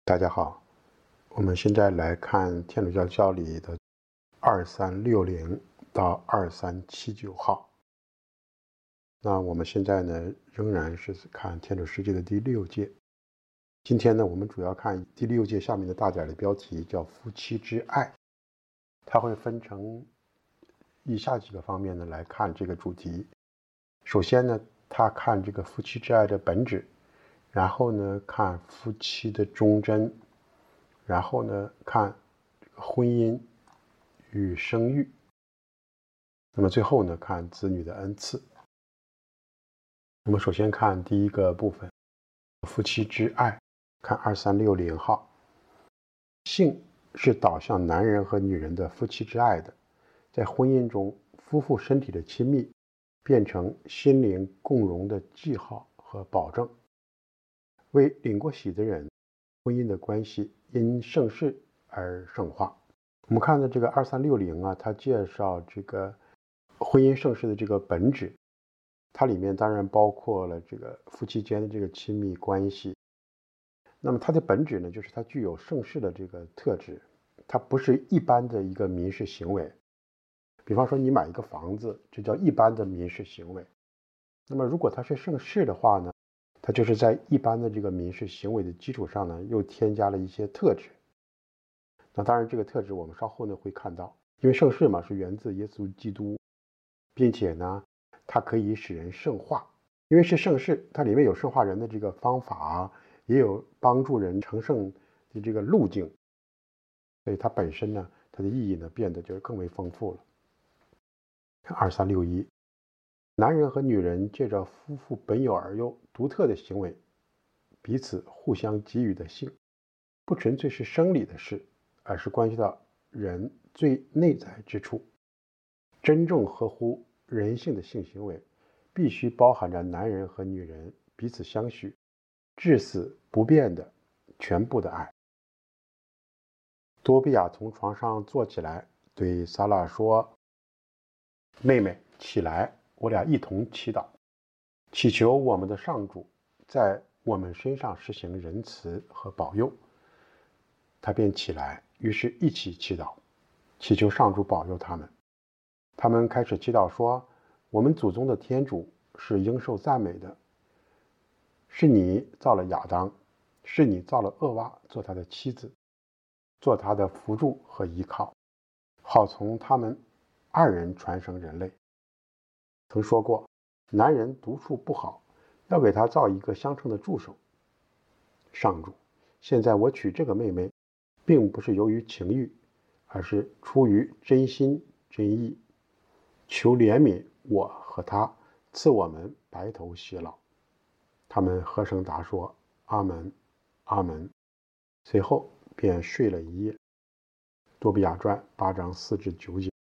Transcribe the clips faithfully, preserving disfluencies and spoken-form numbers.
大家好，我们现在来看天主教教理的二三六零到二三七九号。那我们现在呢，仍然是看天主世界的第六诫。今天呢，我们主要看第六诫下面的大点的标题，叫夫妻之爱。它会分成以下几个方面呢来看这个主题。首先呢，他看这个夫妻之爱的本质，然后呢，看夫妻的忠贞，然后呢，看婚姻与生育，那么最后呢，看子女的恩赐。那么首先看第一个部分，夫妻之爱，看二三六零号。性是导向男人和女人的夫妻之爱的，在婚姻中，夫妇身体的亲密变成心灵共融的记号和保证。为领过喜的人，婚姻的关系因圣事而圣化。我们看到这个二三六零啊，它介绍这个婚姻圣事的这个本质，它里面当然包括了这个夫妻间的这个亲密关系。那么它的本质呢，就是它具有圣事的这个特质，它不是一般的一个民事行为。比方说你买一个房子，这叫一般的民事行为。那么如果它是圣事的话呢，它就是在一般的这个民事行为的基础上呢，又添加了一些特质。那当然这个特质我们稍后呢会看到，因为圣事嘛是源自耶稣基督，并且呢它可以使人圣化。因为是圣事，它里面有圣化人的这个方法，也有帮助人成圣的这个路径，所以它本身呢，它的意义呢变得就是更为丰富了。二三六一，男人和女人借着夫妇本有而又独特的行为，彼此互相给予的性，不纯粹是生理的事，而是关系到人最内在之处。真正合乎人性的性行为，必须包含着男人和女人彼此相许、至死不变的全部的爱。多比亚从床上坐起来，对萨拉说：“妹妹，起来，我俩一同祈祷，祈求我们的上主在我们身上实行仁慈和保佑。”他便起来，于是一起祈祷，祈求上主保佑他们。他们开始祈祷说：“我们祖宗的天主是应受赞美的，是你造了亚当，是你造了厄娃做他的妻子，做他的扶助和依靠，好从他们二人传生人类。曾说过，男人独处不好，要给他造一个相称的助手。上主，现在我娶这个妹妹，并不是由于情欲，而是出于真心真意，求怜悯我和他，赐我们白头偕老。”他们和声答说：“阿门，阿门。”随后便睡了一夜。多比亚传八章四至九节。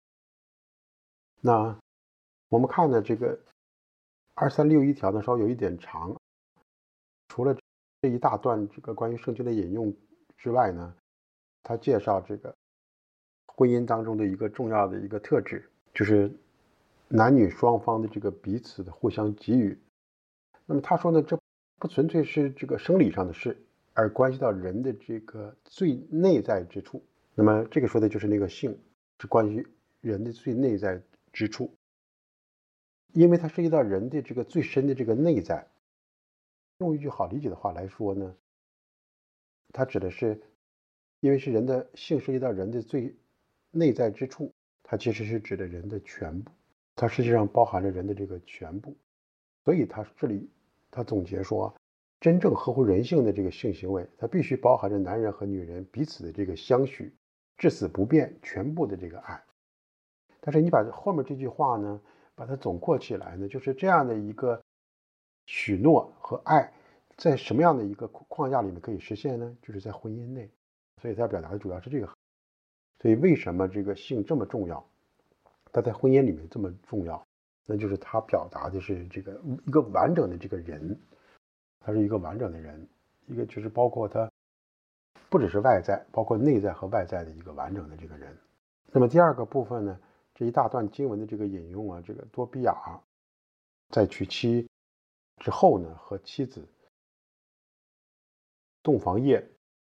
那我们看的这个二三六一条呢，稍微有一点长。除了这一大段这个关于圣经的引用之外呢，他介绍这个婚姻当中的一个重要的一个特质，就是男女双方的这个彼此的互相给予。那么他说呢，这不纯粹是这个生理上的事，而关系到人的这个最内在之处。那么这个说的就是那个性，是关于人的最内在之处，因为它涉及到人的这个最深的这个内在。用一句好理解的话来说呢，它指的是，因为是人的性涉及到人的最内在之处，它其实是指的人的全部，它实际上包含着人的这个全部。所以他这里他总结说，真正合乎人性的这个性行为，它必须包含着男人和女人彼此的这个相许、至死不变全部的这个爱。但是你把后面这句话呢，把它总括起来呢，就是这样的一个许诺和爱，在什么样的一个框架里面可以实现呢？就是在婚姻内。所以他表达的主要是这个。所以为什么这个性这么重要？它在婚姻里面这么重要？那就是他表达的是这个一个完整的这个人，他是一个完整的人，一个就是包括他不只是外在，包括内在和外在的一个完整的这个人。那么第二个部分呢，这一大段经文的这个引用啊，这个多比亚在娶妻之后呢，和妻子洞房夜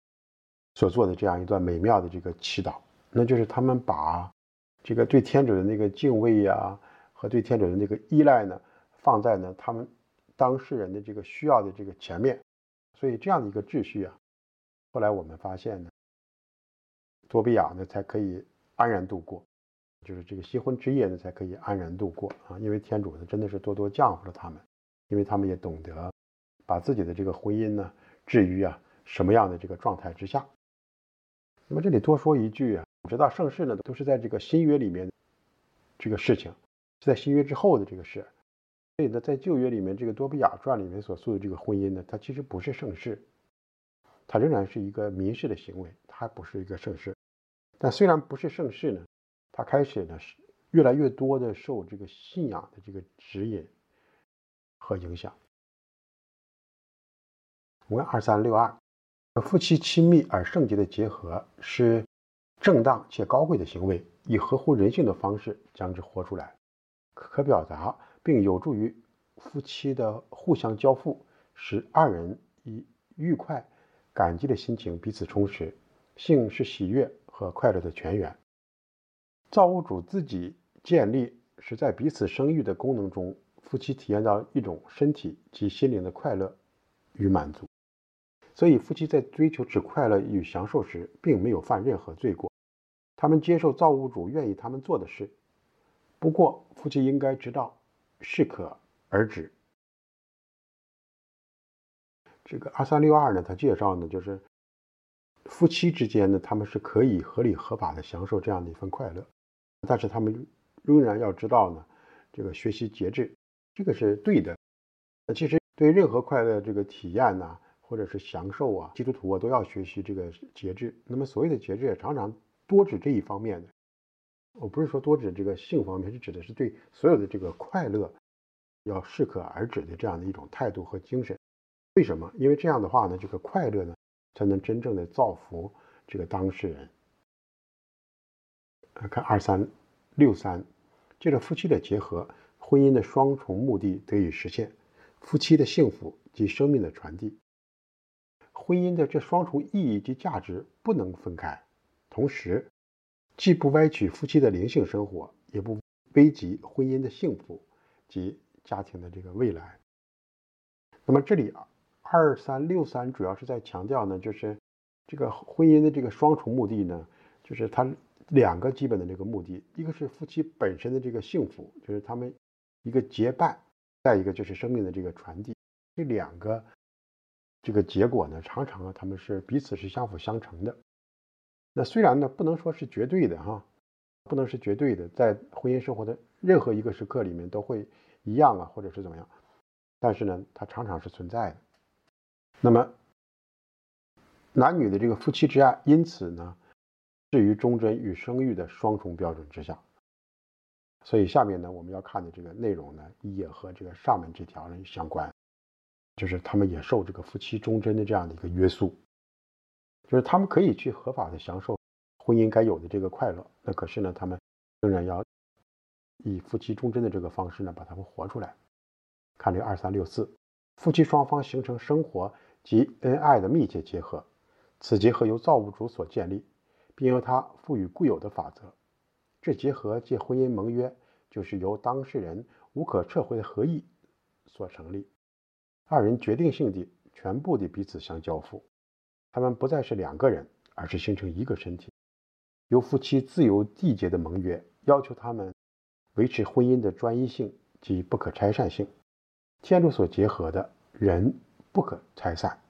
所做的这样一段美妙的这个祈祷，那就是他们把这个对天主的那个敬畏呀、啊、和对天主的那个依赖呢，放在呢他们当事人的这个需要的这个前面。所以这样的一个秩序啊，后来我们发现呢，多比亚呢才可以安然度过，就是这个新婚之夜呢才可以安然度过啊，因为天主呢真的是多多降福了他们，因为他们也懂得把自己的这个婚姻呢置于啊什么样的这个状态之下。那么这里多说一句啊，我知道圣事呢都是在这个新约里面这个事情，是在新约之后的这个事。所以呢，在旧约里面，这个多比亚传里面所述的这个婚姻呢，它其实不是圣事，它仍然是一个民事的行为，它不是一个圣事。但虽然不是圣事呢，它开始呢是越来越多的受这个信仰的这个指引和影响。我们二三六二，夫妻亲密而圣洁的结合是正当且高贵的行为，以合乎人性的方式将之活出来，可表达并有助于夫妻的互相交付，使二人以愉快、感激的心情彼此充实。性是喜悦和快乐的泉源。造物主自己建立，使在彼此生育的功能中，夫妻体验到一种身体及心灵的快乐与满足。所以夫妻在追求此快乐与享受时，并没有犯任何罪过。他们接受造物主愿意他们做的事。不过夫妻应该知道适可而止。这个二三六二呢，他介绍呢，就是夫妻之间呢，他们是可以合理合法的享受这样的一份快乐，但是他们仍然要知道呢，这个学习节制，这个是对的。其实对任何快乐这个体验呢、啊，或者是享受啊，基督徒啊都要学习这个节制。那么所谓的节制，也常常多指这一方面的。我不是说多指这个性方面，是指的是对所有的这个快乐要适可而止的这样的一种态度和精神。为什么？因为这样的话呢，这个快乐呢才能真正的造福这个当事人。看二三六三，借着夫妻的结合，婚姻的双重目的得以实现：夫妻的幸福及生命的传递。婚姻的这双重意义及价值不能分开，同时既不歪曲夫妻的灵性生活，也不危及婚姻的幸福及家庭的这个未来。那么这里二三六三主要是在强调呢，就是这个婚姻的这个双重目的呢，就是它两个基本的这个目的，一个是夫妻本身的这个幸福，就是他们一个结伴，再一个就是生命的这个传递。这两个这个结果呢，常常啊他们是彼此是相辅相成的。那虽然呢不能说是绝对的哈，不能是绝对的，在婚姻生活的任何一个时刻里面都会一样啊，或者是怎么样，但是呢它常常是存在的。那么男女的这个夫妻之爱，因此呢置于忠贞与生育的双重标准之下。所以下面呢我们要看的这个内容呢，也和这个上面这条呢相关，就是他们也受这个夫妻忠贞的这样的一个约束，就是他们可以去合法的享受婚姻该有的这个快乐，那可是呢他们仍然要以夫妻忠贞的这个方式呢把他们活出来。看这个二三六四，夫妻双方形成生活及恩爱的密切结合，此结合由造物主所建立，并由他赋予固有的法则。这结合借婚姻盟约，就是由当事人无可撤回的合意所成立，二人决定性地全部地彼此相交付，他们不再是两个人，而是形成一个身体。由夫妻自由缔结的盟约要求他们维持婚姻的专一性及不可拆散性，天主所结合的人不可拆散。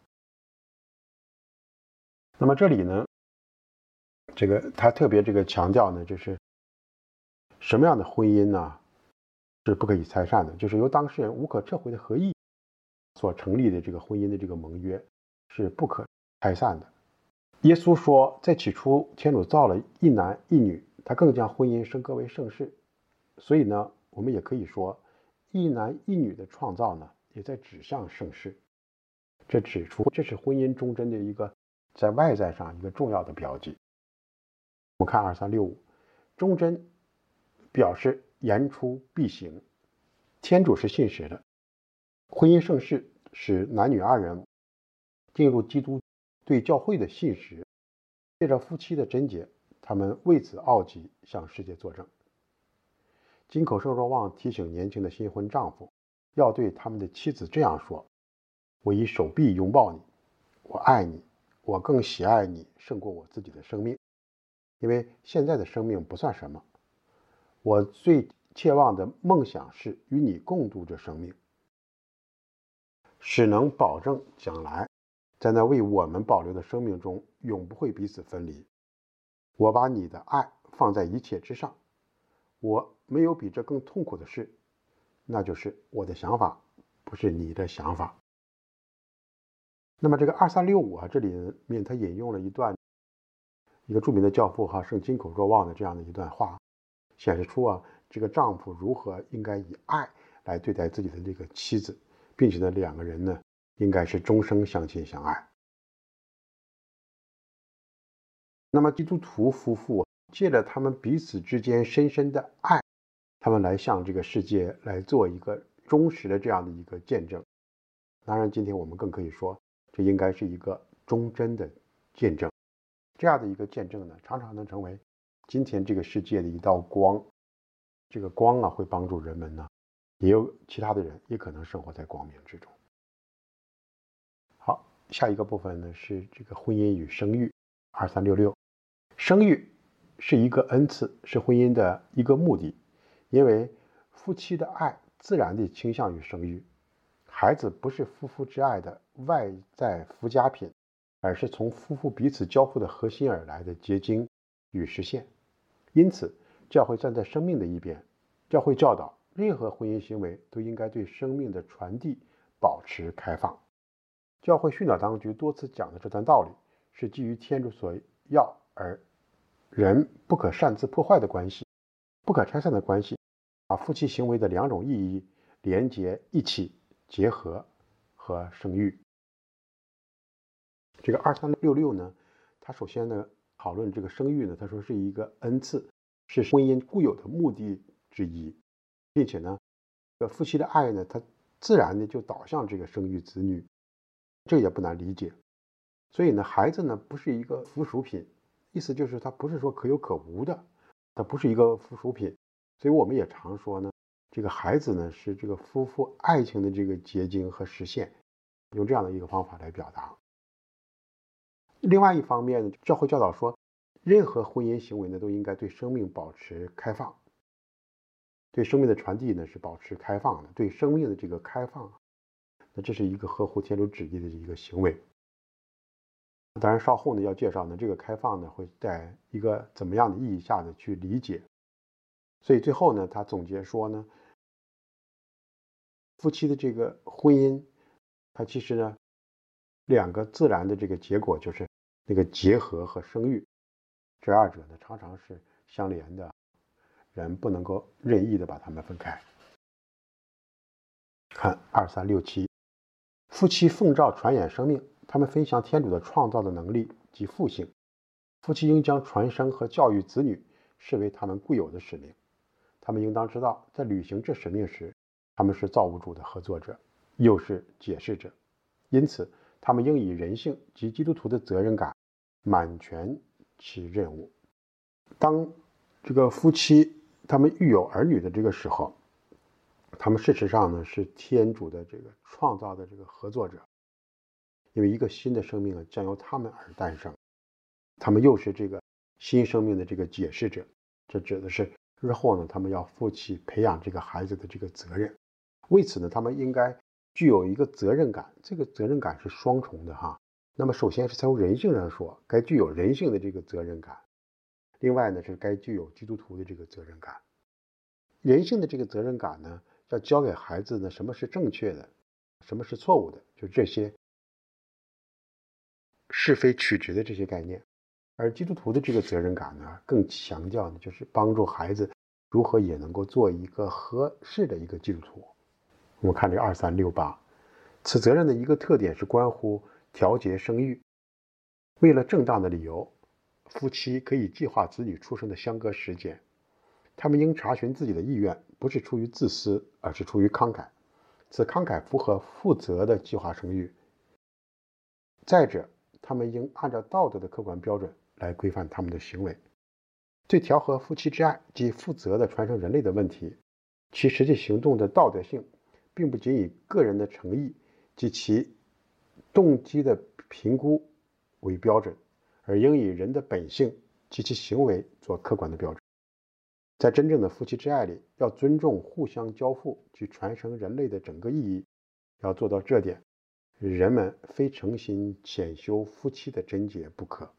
那么这里呢，这个他特别这个强调呢，就是什么样的婚姻呢是不可以拆散的，就是由当事人无可撤回的合意所成立的这个婚姻的这个盟约是不可拆散的。耶稣说，在起初天主造了一男一女，他更将婚姻升格为圣事。所以呢我们也可以说，一男一女的创造呢也在指向圣事。这指出这是婚姻忠贞的一个在外在上一个重要的标记。我们看二三六五，忠贞表示言出必行，天主是信实的。婚姻圣事使男女二人进入基督对教会的信实借着夫妻的贞洁，他们为此傲极，向世界作证。金口圣若望提醒年轻的新婚丈夫，要对他们的妻子这样说：我以手臂拥抱你，我爱你，我更喜爱你胜过我自己的生命，因为现在的生命不算什么，我最切望的梦想是与你共度这生命，使能保证将来在那为我们保留的生命中永不会彼此分离。我把你的爱放在一切之上，我没有比这更痛苦的事，那就是我的想法不是你的想法。那么这个二三六五啊，这里面他引用了一段一个著名的教父哈圣金口若望的这样的一段话，显示出啊这个丈夫如何应该以爱来对待自己的这个妻子，并且呢两个人呢应该是终生相亲相爱。那么基督徒夫妇借着他们彼此之间深深的爱，他们来向这个世界来做一个忠实的这样的一个见证。当然今天我们更可以说，这应该是一个忠贞的见证。这样的一个见证呢，常常能成为今天这个世界的一道光。这个光啊，会帮助人们呢，也有其他的人也可能生活在光明之中。好，下一个部分呢是这个婚姻与生育，二三六六。生育是一个恩赐，是婚姻的一个目的，因为夫妻的爱自然地倾向于生育。孩子不是夫妇之爱的外在附加品，而是从夫妇彼此交互的核心而来的结晶与实现。因此，教会站在生命的一边，教会教导任何婚姻行为都应该对生命的传递保持开放。教会训导当局多次讲的这段道理，是基于天主所要而人不可擅自破坏的关系，不可拆散的关系，把夫妻行为的两种意义连结一起，结合和生育。这个二三六六呢，他首先呢讨论这个生育呢，他说是一个恩赐，是婚姻固有的目的之一，并且呢，这个夫妻的爱呢，它自然的就导向这个生育子女，这也不难理解。所以呢，孩子呢不是一个附属品，意思就是它不是说可有可无的，它不是一个附属品。所以我们也常说呢，这个孩子呢是这个夫妇爱情的这个结晶和实现，用这样的一个方法来表达。另外一方面呢，教会教导说，任何婚姻行为呢都应该对生命保持开放，对生命的传递呢是保持开放的，对生命的这个开放，那这是一个合乎天主旨意的一个行为。当然稍后呢要介绍呢，这个开放呢会在一个怎么样的意义下的去理解。所以最后呢，他总结说呢，夫妻的这个婚姻，它其实呢两个自然的这个结果就是那个结合和生育，这二者呢常常是相连的，人不能够任意的把它们分开。看二三六七，夫妻奉召传衍生命，他们分享天主的创造的能力及复性。夫妻应将传生和教育子女视为他们固有的使命。他们应当知道，在履行这使命时，他们是造物主的合作者，又是解释者。因此，他们应以人性及基督徒的责任感满全其任务。当这个夫妻他们育有儿女的这个时候，他们事实上呢是天主的这个创造的这个合作者，因为一个新的生命将由他们而诞生，他们又是这个新生命的这个解释者。这指的是日后呢，他们要负起培养这个孩子的这个责任。为此呢，他们应该具有一个责任感，这个责任感是双重的哈。那么首先是从人性上说，该具有人性的这个责任感，另外呢是该具有基督徒的这个责任感。人性的这个责任感呢，要教给孩子呢什么是正确的，什么是错误的，就这些是非曲直的这些概念。而基督徒的这个责任感呢，更强调的就是帮助孩子如何也能够做一个合适的一个基督徒。我们看这二三六八，此责任的一个特点是关乎调节生育。为了正当的理由，夫妻可以计划子女出生的相隔时间。他们应查询自己的意愿，不是出于自私，而是出于慷慨。此慷慨符合负责的计划生育。再者，他们应按照道德的客观标准来规范他们的行为。对调和夫妻之爱及负责的传承人类的问题，其实际行动的道德性并不仅以个人的诚意及其动机的评估为标准，而应以人的本性及其行为做客观的标准。在真正的夫妻之爱里，要尊重互相交付及传承人类的整个意义。要做到这点，人们非诚心潜修夫妻的贞洁不可。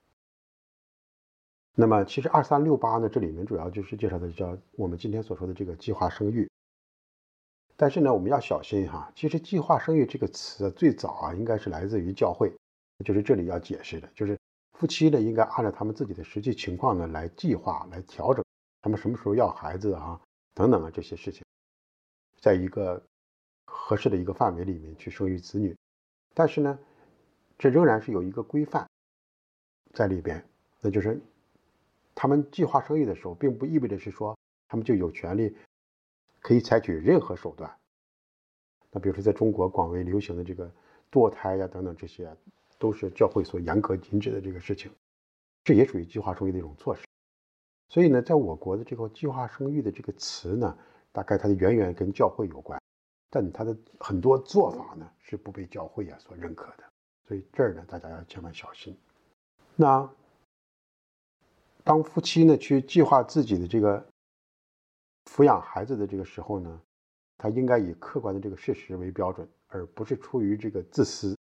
那么其实二三六八呢，这里面主要就是介绍的叫我们今天所说的这个计划生育。但是呢，我们要小心哈，其实计划生育这个词最早啊，应该是来自于教会，就是这里要解释的，就是夫妻呢应该按照他们自己的实际情况呢来计划、来调整他们什么时候要孩子啊等等啊这些事情，在一个合适的一个范围里面去生育子女。但是呢，这仍然是有一个规范在里边，那就是他们计划生育的时候，并不意味着是说他们就有权利可以采取任何手段。那比如说在中国广为流行的这个堕胎呀等等，这些都是教会所严格禁止的这个事情，这也属于计划生育的一种措施。所以呢，在我国的这个计划生育的这个词呢，大概它的渊源跟教会有关，但它的很多做法呢是不被教会啊所认可的。所以这儿呢，大家要千万小心。那当夫妻呢去计划自己的这个抚养孩子的这个时候呢，他应该以客观的这个事实为标准，而不是出于这个自私。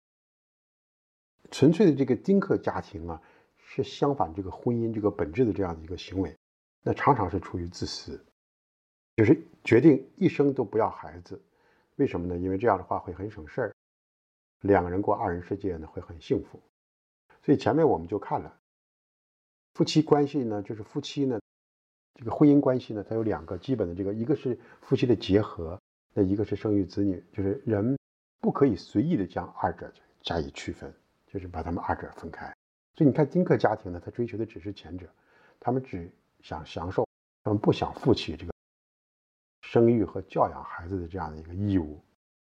纯粹的这个丁克家庭啊，是相反这个婚姻这个本质的这样的一个行为，那常常是出于自私，就是决定一生都不要孩子。为什么呢？因为这样的话会很省事儿，两个人过二人世界呢会很幸福。所以前面我们就看了，夫妻关系呢，就是夫妻呢，这个婚姻关系呢，它有两个基本的这个，一个是夫妻的结合，那一个是生育子女，就是人不可以随意的将二者加以区分，就是把他们二者分开。所以你看丁克家庭呢，他追求的只是前者，他们只想享受，他们不想负起这个生育和教养孩子的这样的一个义务。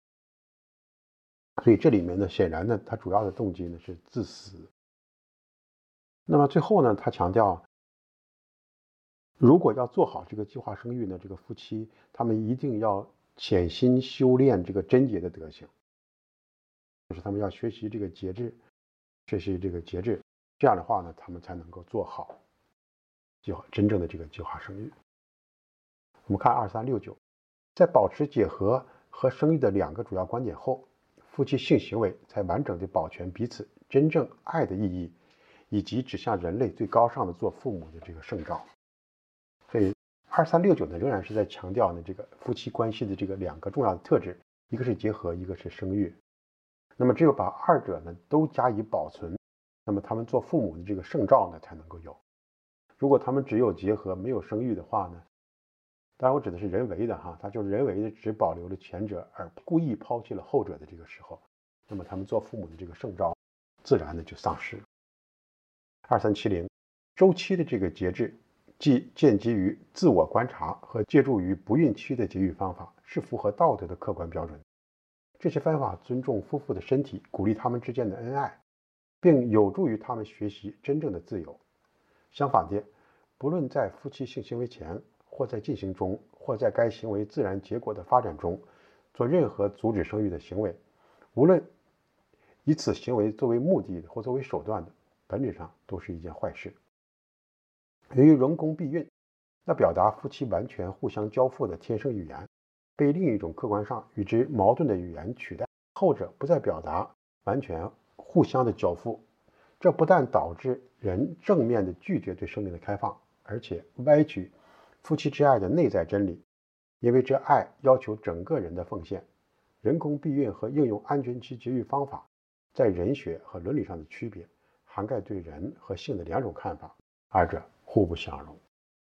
所以这里面呢，显然呢，他主要的动机呢是自私。那么最后呢，他强调，如果要做好这个计划生育呢，这个夫妻他们一定要潜心修炼这个贞洁的德行，就是他们要学习这个节制，学习这个节制，这样的话呢，他们才能够做好计划真正的这个计划生育。我们看二三六九，在保持结合和生育的两个主要观点后，夫妻性行为才完整地保全彼此真正爱的意义，以及指向人类最高尚的做父母的这个圣召。所以二三六九呢，仍然是在强调呢这个夫妻关系的这个两个重要的特质，一个是结合，一个是生育。那么只有把二者呢都加以保存，那么他们做父母的这个圣召呢才能够有。如果他们只有结合没有生育的话呢，当然我指的是人为的哈，他就人为的只保留了前者，而故意抛弃了后者的这个时候，那么他们做父母的这个圣召自然的就丧失了。二三七零，周期的这个节制，即建基于自我观察和借助于不孕期的节育方法，是符合道德的客观标准。这些方法尊重夫妇的身体，鼓励他们之间的恩爱，并有助于他们学习真正的自由。相反的，不论在夫妻性行为前，或在进行中，或在该行为自然结果的发展中，做任何阻止生育的行为，无论以此行为作为目的或作为手段的，本质上都是一件坏事。由于人工避孕，那表达夫妻完全互相交付的天生语言，被另一种客观上与之矛盾的语言取代，后者不再表达完全互相的交付，这不但导致人正面的拒绝对生命的开放，而且歪曲夫妻之爱的内在真理，因为这爱要求整个人的奉献。人工避孕和应用安全期节育方法在人学和伦理上的区别，涵盖对人和性的两种看法，二者互不相容。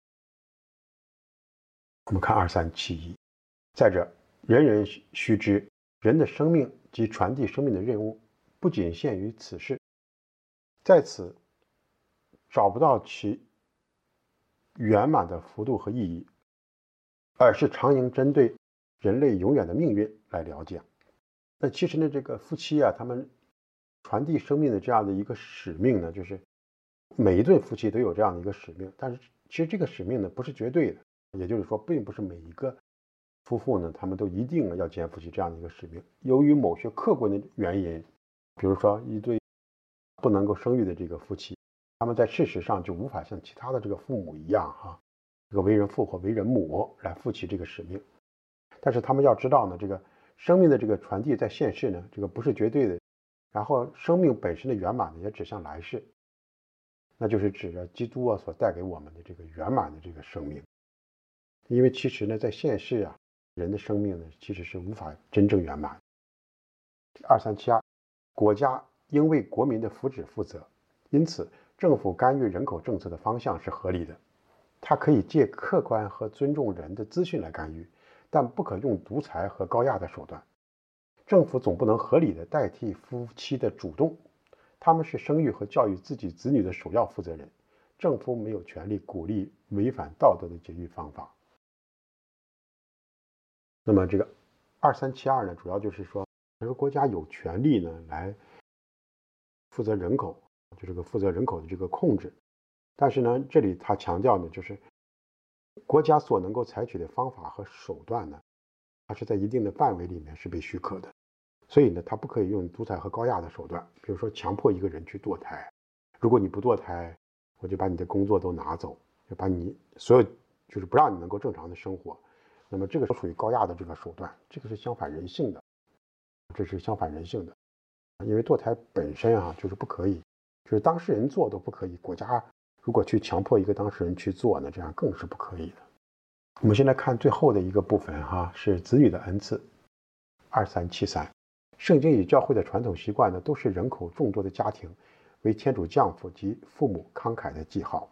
我们看二三七一，再者，人人须知，人的生命及传递生命的任务不仅限于此世，在此找不到其圆满的幅度和意义，而是常应针对人类永远的命运来了解。那其实呢，这个夫妻啊，他们传递生命的这样的一个使命呢，就是每一对夫妻都有这样的一个使命，但是其实这个使命呢不是绝对的，也就是说，并不是每一个夫妇呢，他们都一定要肩负起这样的一个使命。由于某些客观的原因，比如说一对不能够生育的这个夫妻，他们在事实上就无法像其他的这个父母一样哈、啊，这个为人父或为人母来负起这个使命。但是他们要知道呢，这个生命的这个传递在现世呢，这个不是绝对的。然后生命本身的圆满呢，也指向来世，那就是指着基督啊所带给我们的这个圆满的这个生命。因为其实呢，在现世啊，人的生命呢其实是无法真正圆满。二三七二，国家应为国民的福祉负责，因此政府干预人口政策的方向是合理的。它可以借客观和尊重人的资讯来干预，但不可用独裁和高压的手段。政府总不能合理的代替夫妻的主动，他们是生育和教育自己子女的首要负责人，政府没有权利鼓励违反道德的节育方法。那么这个二三七二呢，主要就是说，这个国家有权利呢来负责人口，就这个负责人口的这个控制。但是呢，这里他强调呢，就是国家所能够采取的方法和手段呢，它是在一定的范围里面是被许可的。所以呢，他不可以用独裁和高压的手段，比如说强迫一个人去堕胎。如果你不堕胎，我就把你的工作都拿走，就把你所有就是不让你能够正常的生活。那么这个属于高压的这个手段，这个是相反人性的，这是相反人性的。因为堕胎本身啊就是不可以，就是当事人做都不可以，国家如果去强迫一个当事人去做呢，这样更是不可以的。我们先来看最后的一个部分哈，是子女的恩赐。二三七三。圣经与教会的传统习惯呢，都是人口众多的家庭为天主降福及父母慷慨的记号。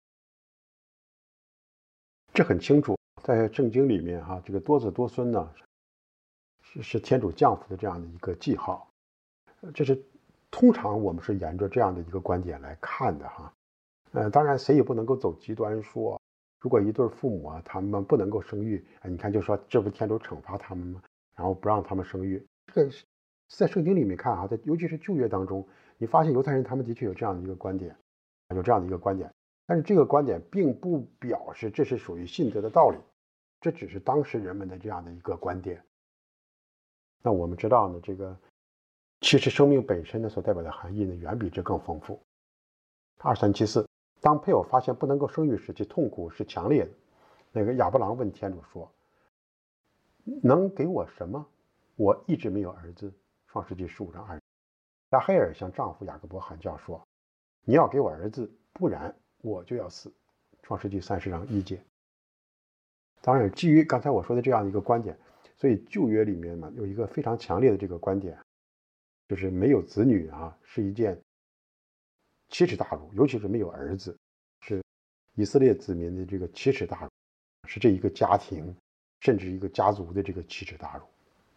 这很清楚，在圣经里面哈、啊，这个多子多孙呢，是是天主降福的这样的一个记号。这是通常我们是沿着这样的一个观点来看的哈。呃，当然谁也不能够走极端说，如果一对父母啊，他们不能够生育，你看就说这不天主惩罚他们吗？然后不让他们生育，这个在圣经里面看啊，在尤其是旧约当中，你发现犹太人他们的确有这样的一个观点，有这样的一个观点，但是这个观点并不表示这是属于信德的道理，这只是当时人们的这样的一个观点。那我们知道呢，这个其实生命本身呢所代表的含义呢，远比这更丰富。二三七四，当配偶发现不能够生育时，其痛苦是强烈的。那个亚伯郎问天主说：“能给我什么？我一直没有儿子。”创世纪十五章二。拉黑尔向丈夫雅各伯喊叫说：“你要给我儿子，不然我就要死。”创世纪三十章一节。当然，基于刚才我说的这样一个观点，所以旧约里面呢有一个非常强烈的这个观点，就是没有子女啊是一件奇耻大辱，尤其是没有儿子，是以色列子民的这个奇耻大辱，是这一个家庭甚至一个家族的这个奇耻大辱。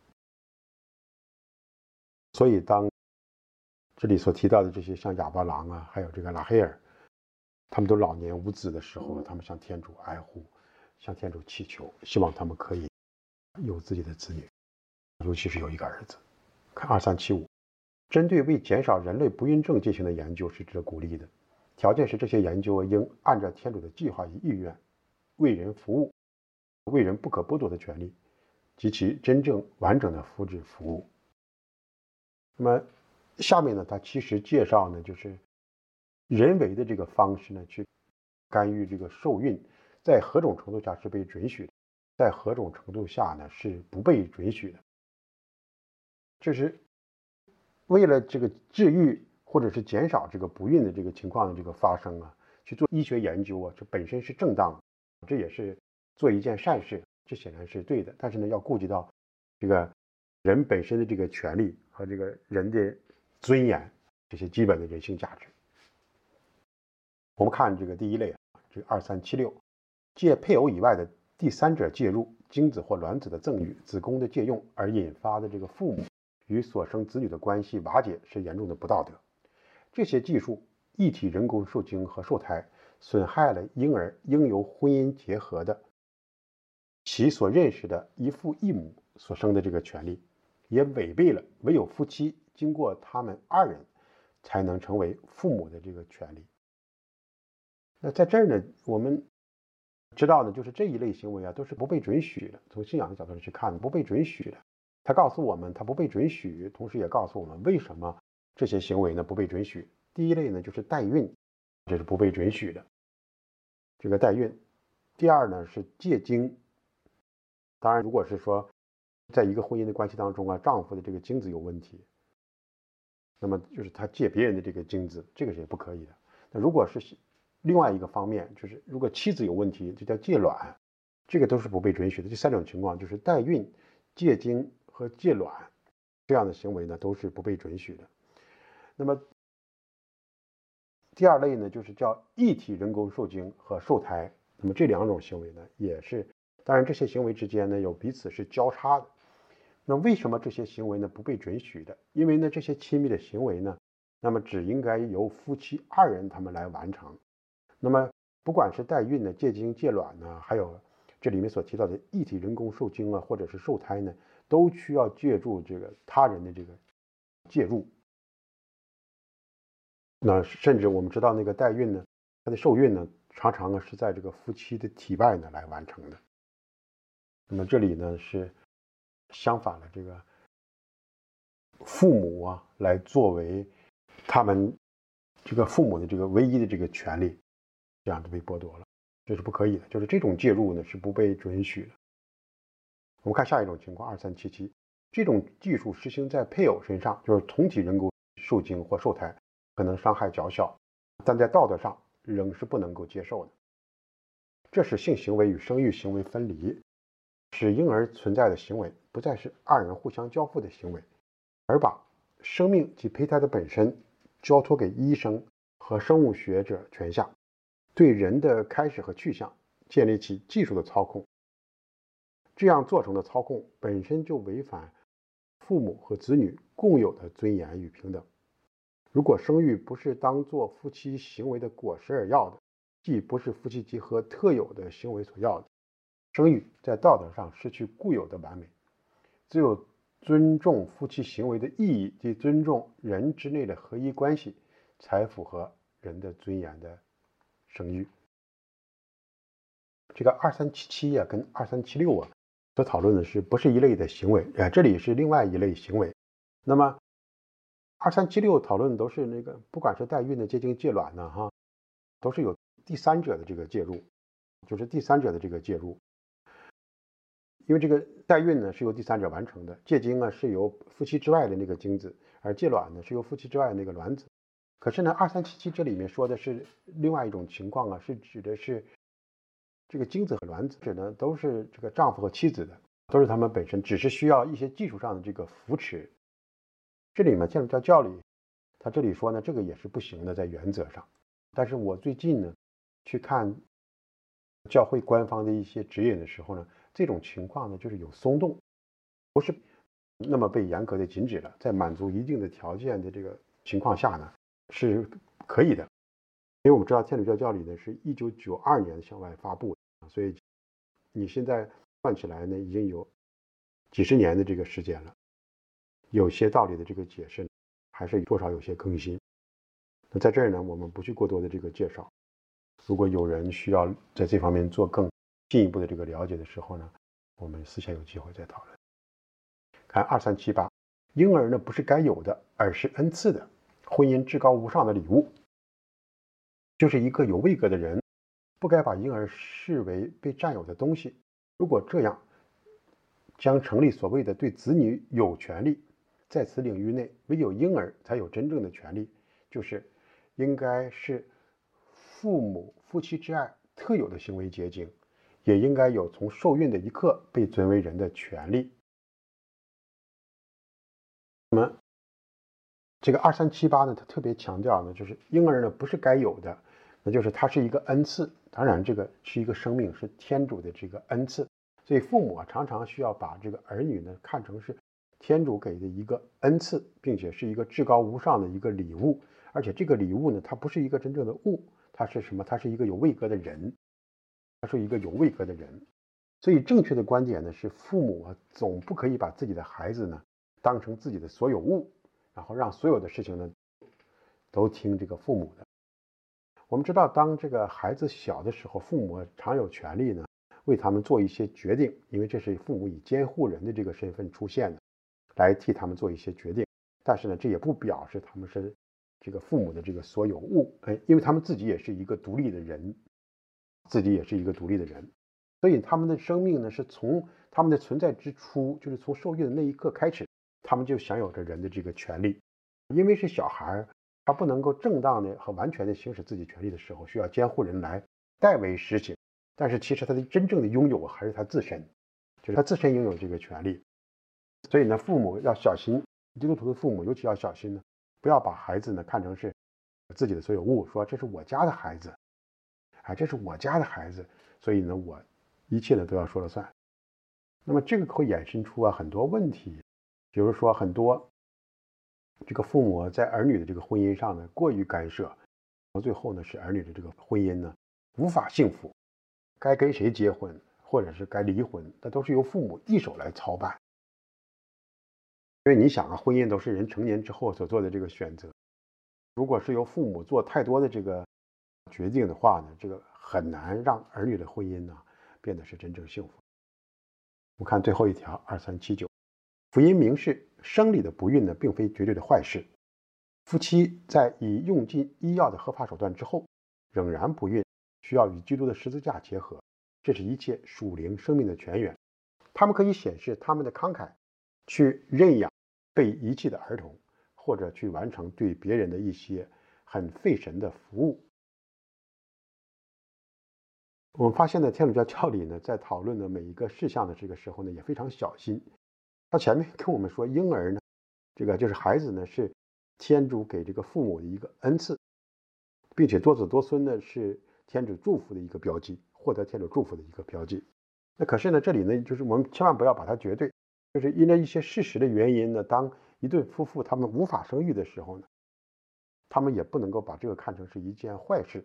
所以当这里所提到的这些像亚伯郎啊，还有这个拉黑尔，他们都老年无子的时候，他们向天主哀呼，向天主祈求，希望他们可以有自己的子女，尤其是有一个儿子。看二三七五，针对为减少人类不孕症进行的研究是值得鼓励的，条件是这些研究应按照天主的计划与意愿，为人服务，为人不可剥夺的权利及其真正完整的福祉服务。那么下面呢，他其实介绍呢，就是人为的这个方式呢，去干预这个受孕，在何种程度下是被准许的，在何种程度下呢是不被准许的。这是为了这个治愈或者是减少这个不孕的这个情况的这个发生啊，去做医学研究啊，这本身是正当的，这也是做一件善事，这显然是对的。但是呢，要顾及到这个人本身的这个权利和这个人的尊严，这些基本的人性价值。我们看这个第一类，这个二三七六，借配偶以外的第三者介入，精子或卵子的赠与、子宫的借用而引发的这个父母与所生子女的关系瓦解，是严重的不道德。这些技术一体人工受精和受胎，损害了婴儿应由婚姻结合的其所认识的一父一母所生的这个权利，也违背了唯有夫妻经过他们二人才能成为父母的这个权利。 那在这儿呢，我们知道呢，就是这一类行为啊，都是不被准许的。从信仰的角度上去看，不被准许的。他告诉我们，他不被准许，同时也告诉我们为什么这些行为呢不被准许。第一类呢，就是代孕，这是不被准许的，这个代孕。第二呢是借精，当然如果是说在一个婚姻的关系当中啊，丈夫的这个精子有问题，那么就是他借别人的这个精子，这个是也不可以的。那如果是另外一个方面，就是如果妻子有问题，就叫借卵，这个都是不被准许的。这三种情况就是代孕、借精和借卵这样的行为呢，都是不被准许的。那么第二类呢，就是叫异体人工受精和受胎。那么这两种行为呢，也是，当然这些行为之间呢有彼此是交叉的。那为什么这些行为呢不被准许的？因为呢这些亲密的行为呢，那么只应该由夫妻二人他们来完成。那么不管是代孕呢、借精、借卵呢，还有这里面所提到的异体人工受精啊，或者是受胎呢，都需要借助这个他人的这个介入。那甚至我们知道那个代孕呢，它的受孕呢，常常呢是在这个夫妻的体外呢来完成的。那么这里呢是相反的，这个父母啊来作为他们这个父母的这个唯一的这个权利，这样就被剥夺了，这是不可以的。就是这种介入呢是不被准许的。我们看下一种情况，二三七七，这种技术实行在配偶身上，就是同体人工受精或受胎，可能伤害较小，但在道德上仍是不能够接受的。这使性行为与生育行为分离，使婴儿存在的行为不再是二人互相交付的行为，而把生命及胚胎的本身交托给医生和生物学者权下，对人的开始和去向建立起技术的操控。这样做成的操控本身就违反父母和子女共有的尊严与平等。如果生育不是当作夫妻行为的果实而要的，既不是夫妻结合特有的行为所要的，生育在道德上失去固有的完美。只有尊重夫妻行为的意义及尊重人之内的合一关系，才符合人的尊严的生育。这个二三七七啊跟二三七六啊所讨论的是不是一类的行为啊？这里是另外一类行为。那么二三七六讨论都是那个，不管是代孕的、借精、借卵呢，哈，都是有第三者的这个介入，就是第三者的这个介入。因为这个代孕呢是由第三者完成的，借精呢是由夫妻之外的那个精子，而借卵呢是由夫妻之外的那个卵子。可是呢，二三七七这里面说的是另外一种情况啊，是指的是这个精子和卵子呢都是这个丈夫和妻子的，都是他们本身，只是需要一些技术上的这个扶持。这里面天主教教理，他这里说呢，这个也是不行的，在原则上。但是我最近呢去看教会官方的一些指引的时候呢，这种情况呢就是有松动，不是那么被严格的禁止了，在满足一定的条件的这个情况下呢是可以的。因为我们知道天主教教理呢是一九九二年向外发布的，所以你现在算起来呢已经有几十年的这个时间了，有些道理的这个解释还是多少有些更新。那在这儿呢我们不去过多的这个介绍，如果有人需要在这方面做更进一步的这个了解的时候呢，我们私下有机会再讨论。看二三七八，婴儿呢不是该有的，而是恩赐的，婚姻至高无上的礼物。就是一个有位格的人不该把婴儿视为被占有的东西，如果这样，将成立所谓的对子女有权利。在此领域内，唯有婴儿才有真正的权利，就是应该是父母夫妻之爱特有的行为结晶，也应该有从受孕的一刻被尊为人的权利。那么这个二三七八呢，他特别强调呢，就是婴儿呢不是该有的，那就是它是一个恩赐。当然，这个是一个生命，是天主的这个恩赐。所以父母啊，常常需要把这个儿女呢看成是天主给的一个恩赐，并且是一个至高无上的一个礼物。而且这个礼物呢，它不是一个真正的物，它是什么？它是一个有位格的人，它是一个有位格的人。所以正确的观点呢，是父母啊，总不可以把自己的孩子呢当成自己的所有物，然后让所有的事情呢都听这个父母的。 我们知道，当这个孩子小的时候，父母常有权利呢为他们做一些决定，因为这是父母以监护人的这个身份出现的，来替他们做一些决定。但是呢，这也不表示他们是这个父母的这个所有物，哎，因为他们自己也是一个独立的人，自己也是一个独立的人，所以他们的生命呢是从他们的存在之初，就是从受孕的那一刻开始，他们就享有着人的这个权利。因为是小孩，他不能够正当的和完全的行使自己权利的时候，需要监护人来代为实行。但是其实他的真正的拥有还是他自身，就是他自身拥有这个权利。所以呢，父母要小心，基督徒的父母尤其要小心呢，不要把孩子呢看成是自己的所有物，说这是我家的孩子，啊，这是我家的孩子，所以呢，我一切呢都要说了算。那么这个会衍生出啊很多问题，比如说很多这个父母在儿女的这个婚姻上呢过于干涉，到最后呢使儿女的这个婚姻呢无法幸福，该跟谁结婚或者是该离婚，那都是由父母一手来操办。因为你想啊，婚姻都是人成年之后所做的这个选择，如果是由父母做太多的这个决定的话呢，这个很难让儿女的婚姻呢变得是真正幸福。我们看最后一条二三七九，福音明示生理的不孕呢并非绝对的坏事，夫妻在已用尽医药的合法手段之后仍然不孕，需要与基督的十字架结合，这是一切属灵生命的泉源。他们可以显示他们的慷慨，去认养被遗弃的儿童，或者去完成对别人的一些很费神的服务。我们发现呢，天主教教理呢，在讨论的每一个事项的这个时候呢，也非常小心。他前面跟我们说，婴儿呢，这个就是孩子呢，是天主给这个父母的一个恩赐，并且多子多孙呢，是天主祝福的一个标记，获得天主祝福的一个标记。那可是呢，这里呢，就是我们千万不要把它绝对，就是因为一些事实的原因呢，当一对夫妇他们无法生育的时候呢，他们也不能够把这个看成是一件坏事，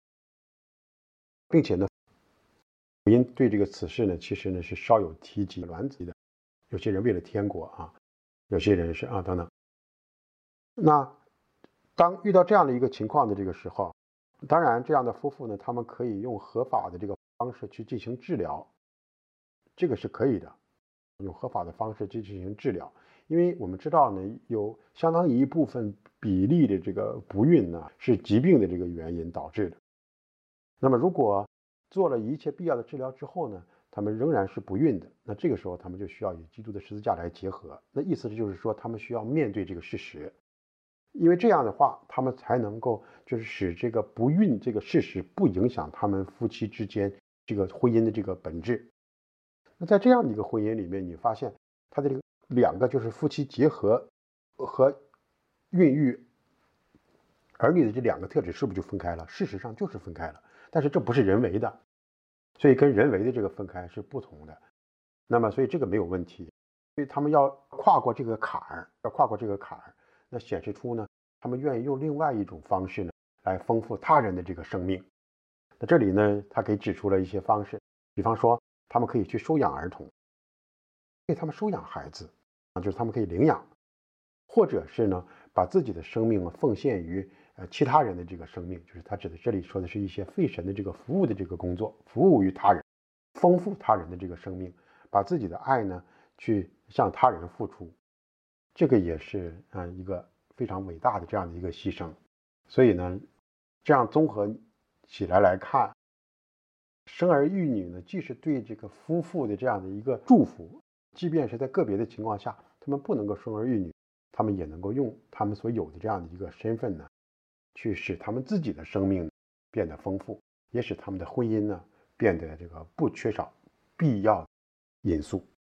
并且呢，福音对这个此事呢，其实呢是稍有提及卵子的，有些人为了天国啊，有些人是啊等等。那当遇到这样的一个情况的这个时候，当然这样的夫妇呢，他们可以用合法的这个方式去进行治疗，这个是可以的，用合法的方式去进行治疗。因为我们知道呢，有相当一部分比例的这个不孕呢，是疾病的这个原因导致的。那么如果做了一切必要的治疗之后呢，他们仍然是不孕的，那这个时候他们就需要与基督的十字架来结合。那意思就是说，他们需要面对这个事实，因为这样的话，他们才能够就是使这个不孕这个事实不影响他们夫妻之间这个婚姻的这个本质。那在这样的一个婚姻里面，你发现他的这个两个就是夫妻结合和孕育儿女的这两个特质是不是就分开了？事实上就是分开了，但是这不是人为的，所以跟人为的这个分开是不同的。那么所以这个没有问题，所以他们要跨过这个坎儿，要跨过这个坎儿，那显示出呢，他们愿意用另外一种方式呢来丰富他人的这个生命。那这里呢，他给指出了一些方式，比方说他们可以去收养儿童，给他们收养孩子啊，就是他们可以领养，或者是呢把自己的生命奉献于呃其他人的这个生命，就是他指的这里说的是一些费神的这个服务的这个工作，服务于他人，丰富他人的这个生命，把自己的爱呢去向他人付出，这个也是啊、呃、一个非常伟大的这样的一个牺牲。所以呢，这样综合起来来看，生儿育女呢，既是对这个夫妇的这样的一个祝福，即便是在个别的情况下，他们不能够生儿育女，他们也能够用他们所有的这样的一个身份呢，去使他们自己的生命变得丰富，也使他们的婚姻呢变得这个不缺少必要的因素。